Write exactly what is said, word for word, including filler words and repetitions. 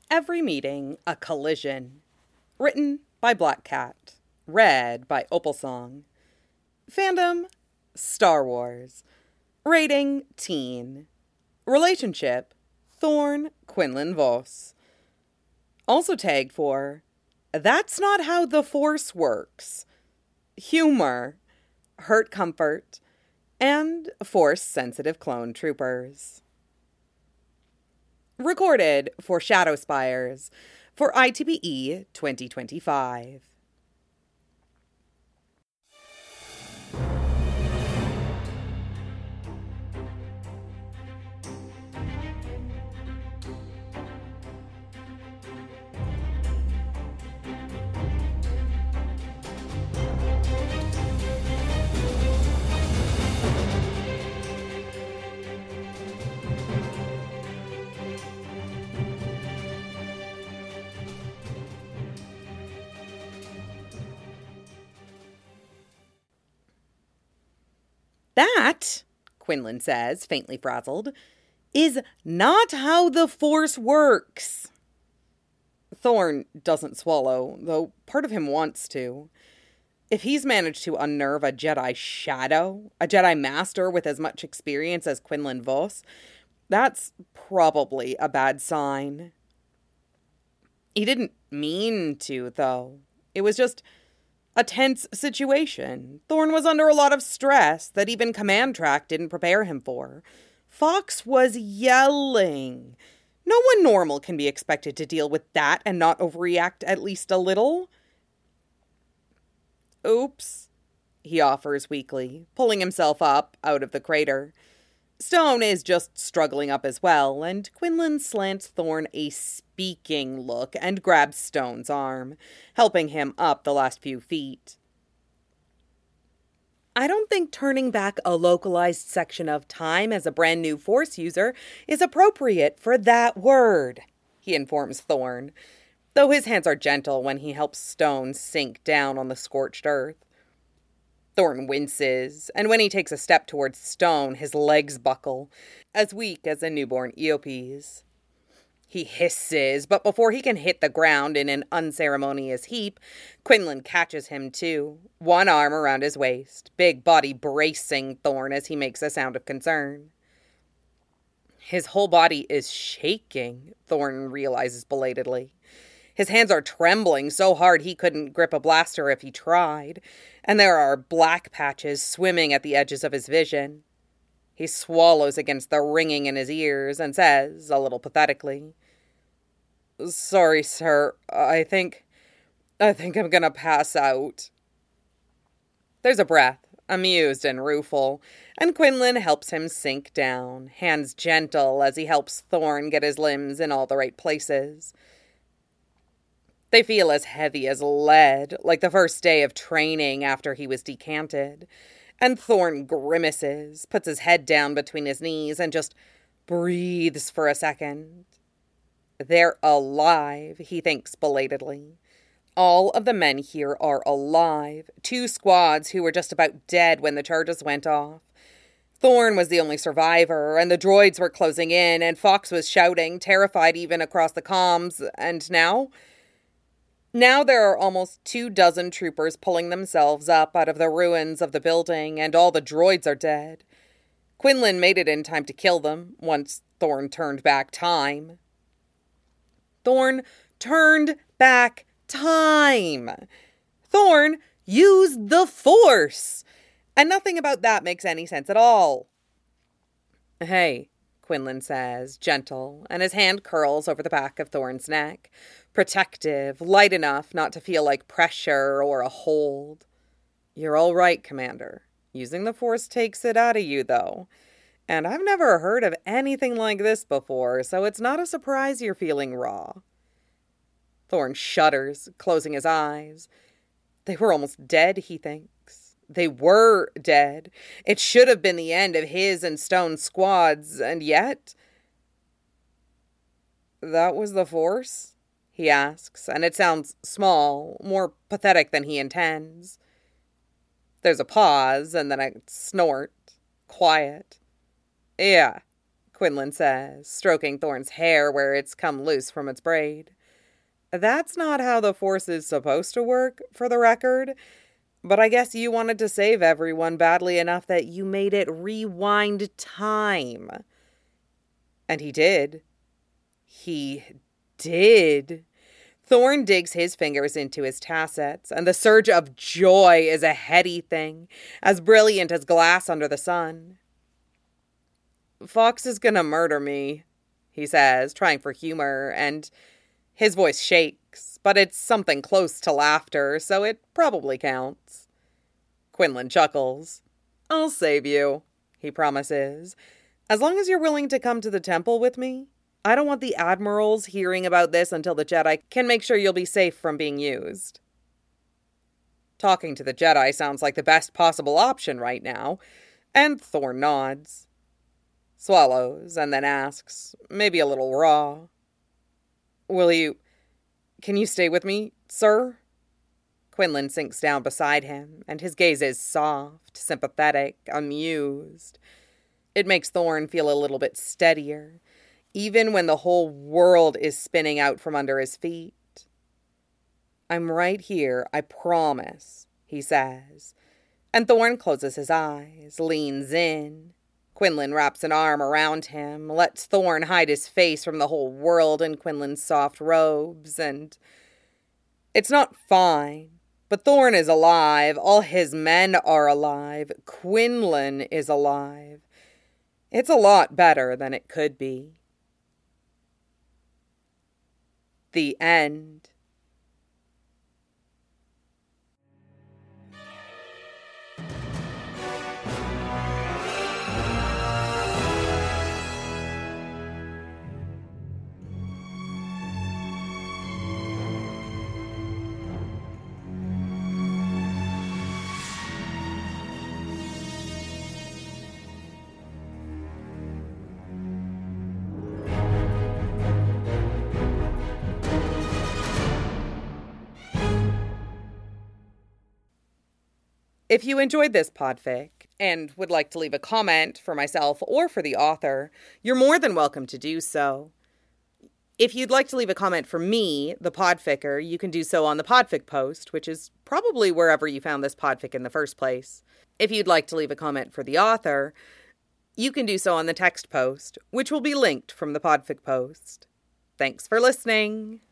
Every meeting, a collision. Written by Black Cat. Read by Opal Song. Fandom, Star Wars. Rating, teen. Relationship, Thorn Quinlan Vos. Also tagged for, That's Not How the Force Works. Humor, Hurt Comfort, and Force-sensitive clone troopers. Recorded for Shadow Spires for I T B E twenty twenty-five. That, Quinlan says, faintly frazzled, is not how the Force works. Thorn doesn't swallow, though part of him wants to. If he's managed to unnerve a Jedi Shadow, a Jedi Master with as much experience as Quinlan Vos, that's probably a bad sign. He didn't mean to, though. It was just a tense situation. Thorn was under a lot of stress that even Command Track didn't prepare him for. Fox was yelling. No one normal can be expected to deal with that and not overreact at least a little. Oops, he offers weakly, pulling himself up out of the crater. Stone is just struggling up as well, and Quinlan slants Thorn a speaking look and grabs Stone's arm, helping him up the last few feet. I don't think turning back a localized section of time as a brand new Force user is appropriate for that word, he informs Thorn, though his hands are gentle when he helps Stone sink down on the scorched earth. Thorn winces, and when he takes a step towards Stone, his legs buckle, as weak as a newborn Eopes. He hisses, but before he can hit the ground in an unceremonious heap, Quinlan catches him too, one arm around his waist, big body bracing Thorn as he makes a sound of concern. His whole body is shaking, Thorn realizes belatedly. His hands are trembling so hard he couldn't grip a blaster if he tried, and there are black patches swimming at the edges of his vision. He swallows against the ringing in his ears and says, a little pathetically, "Sorry, sir. I think... I think I'm gonna pass out." There's a breath, amused and rueful, and Quinlan helps him sink down, hands gentle as he helps Thorn get his limbs in all the right places. They feel as heavy as lead, like the first day of training after he was decanted. And Thorn grimaces, puts his head down between his knees, and just breathes for a second. They're alive, he thinks belatedly. All of the men here are alive. Two squads who were just about dead when the charges went off. Thorn was the only survivor, and the droids were closing in, and Fox was shouting, terrified even across the comms, and now... Now there are almost two dozen troopers pulling themselves up out of the ruins of the building, and all the droids are dead. Quinlan made it in time to kill them, once Thorn turned back time. Thorn turned back time! Thorn used the Force! And nothing about that makes any sense at all. "Hey," Quinlan says, gentle, and his hand curls over the back of Thorn's neck. Protective, light enough not to feel like pressure or a hold. "You're all right, Commander. Using the Force takes it out of you, though. And I've never heard of anything like this before, so it's not a surprise you're feeling raw." Thorn shudders, closing his eyes. They were almost dead, he thinks. They were dead. It should have been the end of his and Stone's squads, and yet... "That was the Force?" he asks, and it sounds small, more pathetic than he intends. There's a pause, and then a snort. Quiet. "Yeah," Quinlan says, stroking Thorn's hair where it's come loose from its braid. That's not how the Force is supposed to work, for the record, but I guess you wanted to save everyone badly enough that you made it rewind time. And he did. He did. Thorn digs his fingers into his tassets, and the surge of joy is a heady thing, as brilliant as glass under the sun. Fox is gonna murder me, he says, trying for humor, and his voice shakes, but it's something close to laughter, so it probably counts. Quinlan chuckles. I'll save you, he promises, as long as you're willing to come to the temple with me. I don't want the admirals hearing about this until the Jedi can make sure you'll be safe from being used. Talking to the Jedi sounds like the best possible option right now, and Thorn nods. Swallows, and then asks, maybe a little raw. Will you... Can you stay with me, sir? Quinlan sinks down beside him, and his gaze is soft, sympathetic, amused. It makes Thorn feel a little bit steadier, even when the whole world is spinning out from under his feet. I'm right here, I promise, he says. And Thorn closes his eyes, leans in. Quinlan wraps an arm around him, lets Thorn hide his face from the whole world in Quinlan's soft robes, and it's not fine, but Thorn is alive, all his men are alive, Quinlan is alive. It's a lot better than it could be. The end. If you enjoyed this podfic and would like to leave a comment for myself or for the author, you're more than welcome to do so. If you'd like to leave a comment for me, the podficker, you can do so on the podfic post, which is probably wherever you found this podfic in the first place. If you'd like to leave a comment for the author, you can do so on the text post, which will be linked from the podfic post. Thanks for listening.